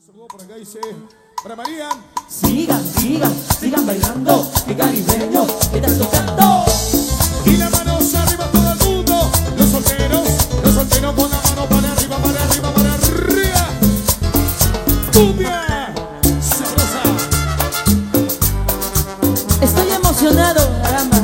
Saludos por acá, dice para María. Sigan bailando, que caribeño, que están tocando. Y las manos arriba todo el mundo. Los solteros con la mano para arriba, para arriba, para arriba. Cumbia sabrosa. Estoy emocionado, caramba.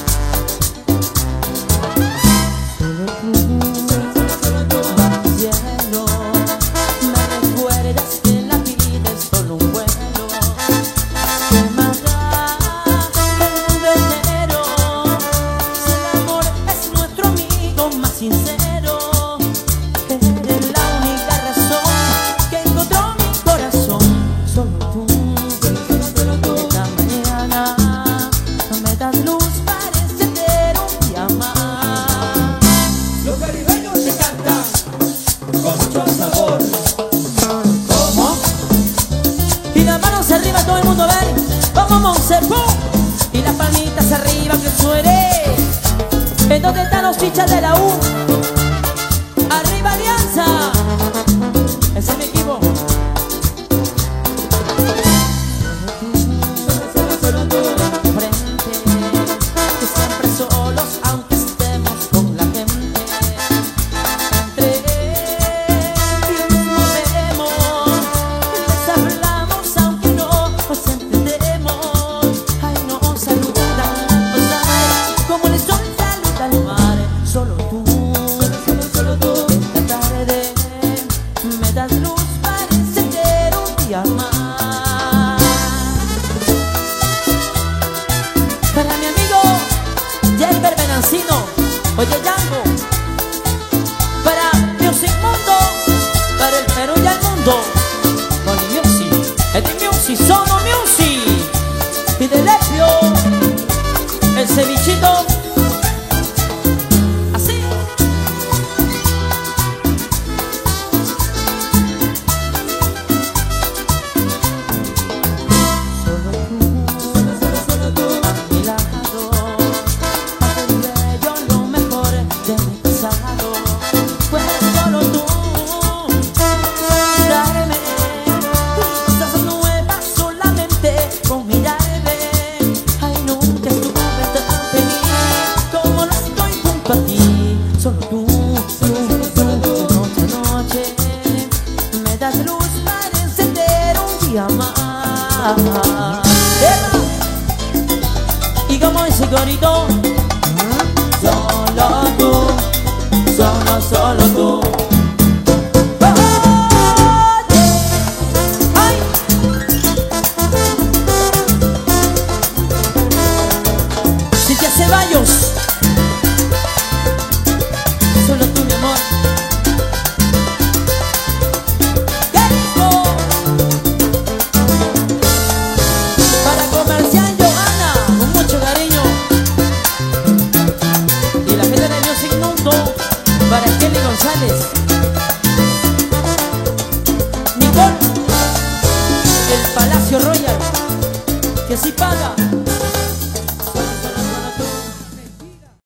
Sincero, eres la única razón que encontró mi corazón. Solo tú, esta mañana me das luz para encender un día más. Los caribeños te cantan con mucho sabor. ¿Cómo? Y las manos arriba, todo el mundo a ver. Vamos, Monserrat. Y las palmitas arriba, que suene. ¿En dónde están los chichas de la U? ¡Arriba Alianza! Ese es mi equipo. Frente, que siempre solos, aunque estemos con la gente. Entre ellos nos vemos, les hablamos aunque no nos entendemos. Ay, nos saludan, nos dan como el sol saluda al mar. Solo tú, esta tarde me das luz para encender un día más. Para mi amigo Jelber Benancino, oye Django. Para Music Mundo, para el Perú y el mundo. Oli Music, Edi Music, Sono Music. Y de Lepio, el cevichito. Solo tú, noche a noche, me das luz para encender un día más. Y como ese corito, solo tú, solo tú. ¡Ay! Cintia Ceballos. Solo tú, mi amor. ¡Qué rico! Para Comercial Johanna, con mucho cariño. Y la gente de Music Mundo, para Kelly González. Nicole, el Palacio Royal. Que sí pasa.